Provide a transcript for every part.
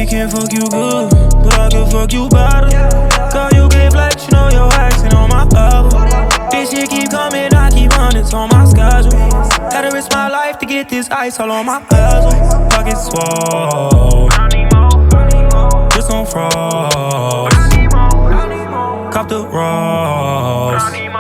He can fuck you good, but I can fuck you better. Girl, you get flex, you know your accent on my level. This shit keep coming, I keep running, it's on my schedule. Had to risk my life to get this ice all on my bezel. Pockets swole, just on frost. Cop the rose.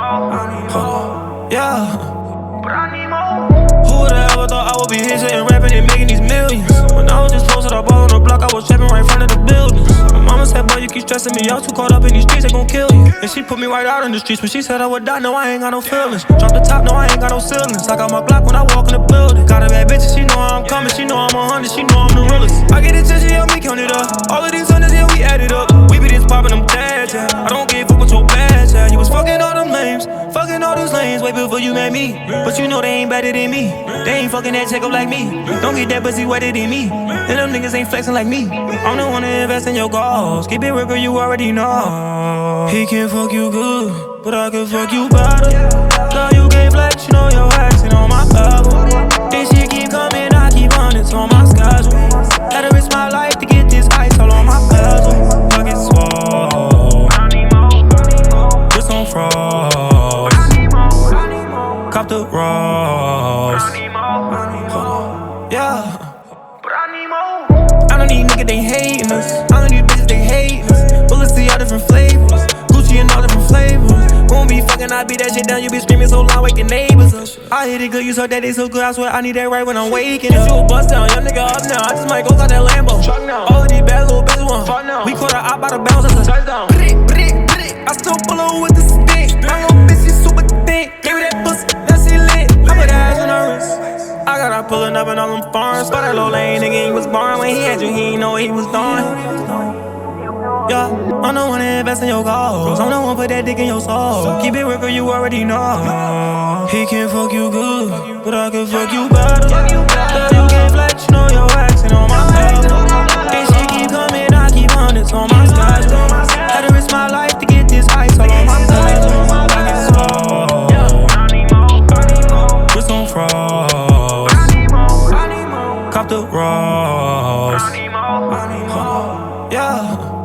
Yeah. Who would have ever thought I would be here sitting rapping and making these millions? When I was just posted up all on the block, I was trapping right in front of the buildings. My mama said, boy, you keep stressing me out, too caught up in these streets, they gon' kill you. And she put me right out in the streets when she said I would die, no, I ain't got no feelings. Drop the top, no, I ain't got no ceilings. I got my Glock when I walk in the building. Got a bad bitch and she know I'm coming, she know I'm 100, she know I'm the realest. I get attention, yeah, we count it up. All of these hundreds, yeah, we add it up. We be just popping them tags, yeah. I don't give a fuck with your badge, yeah. You was fucking all them lames, fucking all these lanes way before you met me. But you know they ain't better than me. They ain't fucking that check up like me. Don't get that pussy wetter than me. And them niggas ain't flexing like me. I'm the one to invest in your goals. Keep it real, girl, you already know. He can fuck you good, but I can fuck you better. Girl, you get flex, you know your accent on my level. This shit keep coming, I keep running, it's on my schedule. Had to risk my life to get this ice all on my bezel. Pockets swole, just on frost. Cop the rose. Yeah. I don't need niggas, they hatin' us. I don't need bitches, they hatin' us. Bullets see all different flavors. Gucci and all different flavors. Won't be fucking, I beat that shit down. You be screaming so loud, wake the neighbors up. I hit it good, you so that they so good. I swear I need that right when I'm waking. If you a bust down, young nigga up now. I just might go out that Lambo. All of these bad little bitches want. We caught her out by the bounce, that's a touchdown. I still pull her with the stick. My little bitch, she super thick. Gave me that pussy, that she lit. I put her ass on her wrist. I got her pulling up in all them farms. Spot that low lane, nigga, he was born. When he had you, he ain't know what he was doing. Yeah, I'm the one to invest in your goals. I'm the one put that dick in your soul. Keep it real, girl, you already know. He can fuck you good, but I can fuck you better. Girl, you get flex, you know your accent on my level. This shit keep coming, I keep running, it's on my schedule. Had to risk my life to get this ice all on my bezel. Pockets swole, just on frost. Cop the rose. Yeah.